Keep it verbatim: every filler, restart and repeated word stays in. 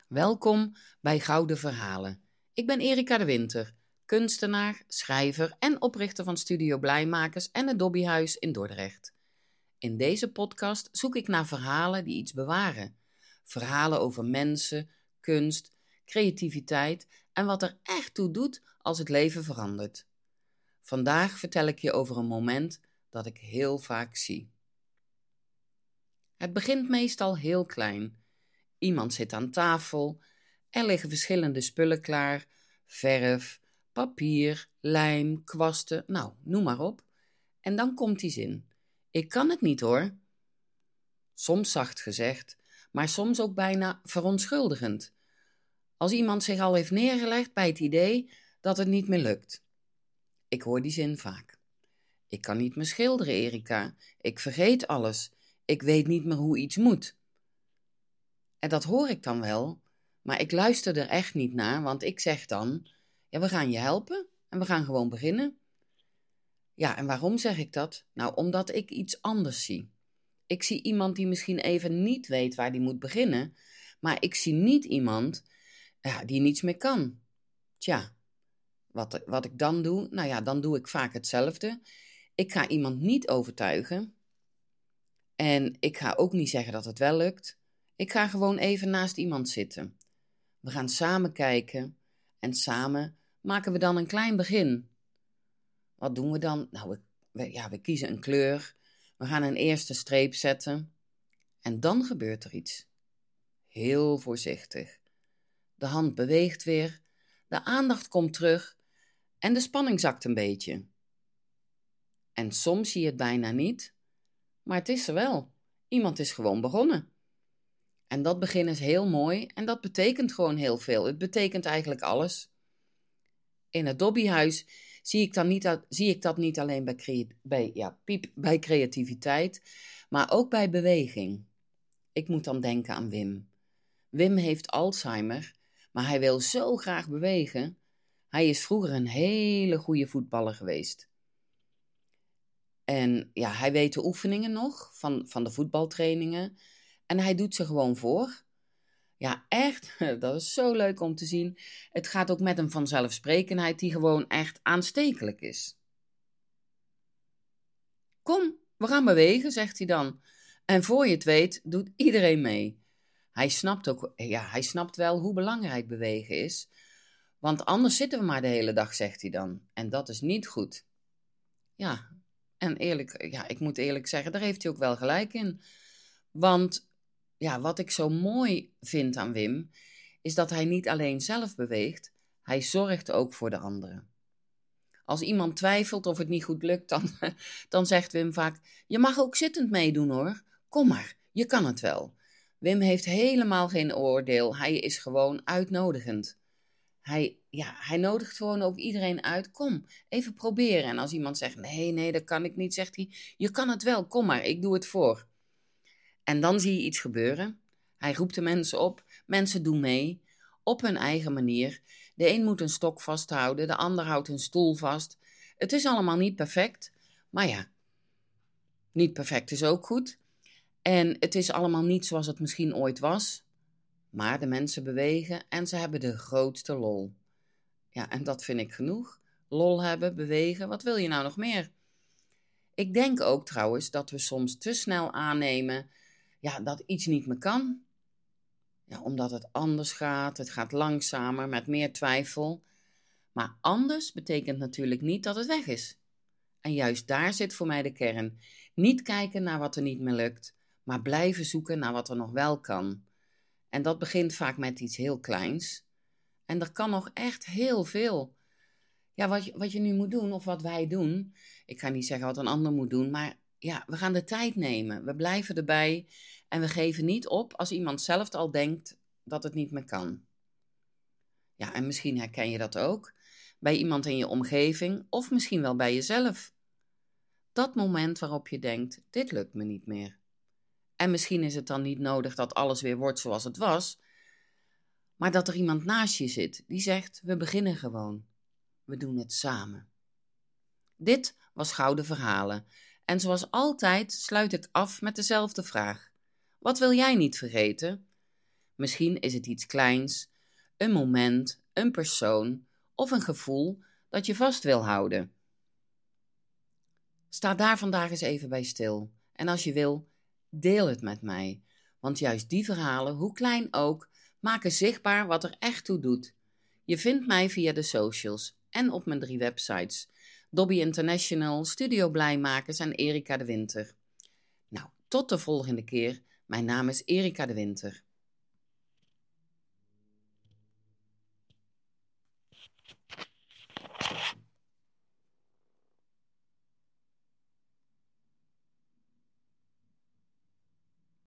Welkom bij Gouden Verhalen. Ik ben Erika de Winter, kunstenaar, schrijver en oprichter van Studio Blijmakers en het Dobbyhuis in Dordrecht. In deze podcast zoek ik naar verhalen die iets bewaren. Verhalen over mensen, kunst, creativiteit en wat er echt toe doet als het leven verandert. Vandaag vertel ik je over een moment dat ik heel vaak zie. Het begint meestal heel klein. Iemand zit aan tafel, er liggen verschillende spullen klaar, verf, papier, lijm, kwasten, nou, noem maar op. En dan komt die zin. Ik kan het niet hoor. Soms zacht gezegd, maar soms ook bijna verontschuldigend. Als iemand zich al heeft neergelegd bij het idee dat het niet meer lukt. Ik hoor die zin vaak. Ik kan niet meer schilderen, Erika. Ik vergeet alles. Ik weet niet meer hoe iets moet. En dat hoor ik dan wel, maar ik luister er echt niet naar, want ik zeg dan, ja, we gaan je helpen en we gaan gewoon beginnen. Ja, en waarom zeg ik dat? Nou, omdat ik iets anders zie. Ik zie iemand die misschien even niet weet waar die moet beginnen, maar ik zie niet iemand ja, die niets meer kan. Tja, wat, wat ik dan doe, nou ja, dan doe ik vaak hetzelfde. Ik ga iemand niet overtuigen en ik ga ook niet zeggen dat het wel lukt. Ik ga gewoon even naast iemand zitten. We gaan samen kijken en samen maken we dan een klein begin. Wat doen we dan? Nou, we, we, ja, we kiezen een kleur. We gaan een eerste streep zetten. En dan gebeurt er iets. Heel voorzichtig. De hand beweegt weer. De aandacht komt terug. En de spanning zakt een beetje. En soms zie je het bijna niet. Maar het is er wel. Iemand is gewoon begonnen. En dat begin is heel mooi en dat betekent gewoon heel veel. Het betekent eigenlijk alles. In het Dobbyhuis zie ik, dan niet, zie ik dat niet alleen bij, crea- bij, ja, piep, bij creativiteit, maar ook bij beweging. Ik moet dan denken aan Wim. Wim heeft Alzheimer, maar hij wil zo graag bewegen. Hij is vroeger een hele goede voetballer geweest. En ja, hij weet de oefeningen nog van, van de voetbaltrainingen. En hij doet ze gewoon voor. Ja, echt, dat is zo leuk om te zien. Het gaat ook met een vanzelfsprekendheid die gewoon echt aanstekelijk is. Kom, we gaan bewegen, zegt hij dan. En voor je het weet, doet iedereen mee. Hij snapt ook, ja, hij snapt wel hoe belangrijk bewegen is. Want anders zitten we maar de hele dag, zegt hij dan. En dat is niet goed. Ja, en eerlijk, ja, ik moet eerlijk zeggen, daar heeft hij ook wel gelijk in. Want ja, wat ik zo mooi vind aan Wim, is dat hij niet alleen zelf beweegt, hij zorgt ook voor de anderen. Als iemand twijfelt of het niet goed lukt, dan, dan zegt Wim vaak, je mag ook zittend meedoen hoor, kom maar, je kan het wel. Wim heeft helemaal geen oordeel, hij is gewoon uitnodigend. Hij, ja, hij nodigt gewoon ook iedereen uit, kom, even proberen. En als iemand zegt, nee, nee, dat kan ik niet, zegt hij, je kan het wel, kom maar, ik doe het voor. En dan zie je iets gebeuren. Hij roept de mensen op. Mensen doen mee. Op hun eigen manier. De een moet een stok vasthouden. De ander houdt een stoel vast. Het is allemaal niet perfect. Maar ja, niet perfect is ook goed. En het is allemaal niet zoals het misschien ooit was. Maar de mensen bewegen en ze hebben de grootste lol. Ja, en dat vind ik genoeg. Lol hebben, bewegen, wat wil je nou nog meer? Ik denk ook trouwens dat we soms te snel aannemen ja, dat iets niet meer kan. Ja, omdat het anders gaat, het gaat langzamer, met meer twijfel. Maar anders betekent natuurlijk niet dat het weg is. En juist daar zit voor mij de kern. Niet kijken naar wat er niet meer lukt, maar blijven zoeken naar wat er nog wel kan. En dat begint vaak met iets heel kleins. En er kan nog echt heel veel. Ja, wat je, wat je nu moet doen, of wat wij doen. Ik ga niet zeggen wat een ander moet doen, maar ja, we gaan de tijd nemen. We blijven erbij en we geven niet op als iemand zelf al denkt dat het niet meer kan. Ja, en misschien herken je dat ook bij iemand in je omgeving of misschien wel bij jezelf. Dat moment waarop je denkt, dit lukt me niet meer. En misschien is het dan niet nodig dat alles weer wordt zoals het was, maar dat er iemand naast je zit die zegt, we beginnen gewoon. We doen het samen. Dit was Gouden Verhalen. En zoals altijd sluit ik af met dezelfde vraag. Wat wil jij niet vergeten? Misschien is het iets kleins, een moment, een persoon of een gevoel dat je vast wil houden. Sta daar vandaag eens even bij stil. En als je wil, deel het met mij. Want juist die verhalen, hoe klein ook, maken zichtbaar wat er echt toe doet. Je vindt mij via de socials en op mijn drie websites. Dobby International, Studio Blijmakers en Erika de Winter. Nou, tot de volgende keer. Mijn naam is Erika de Winter.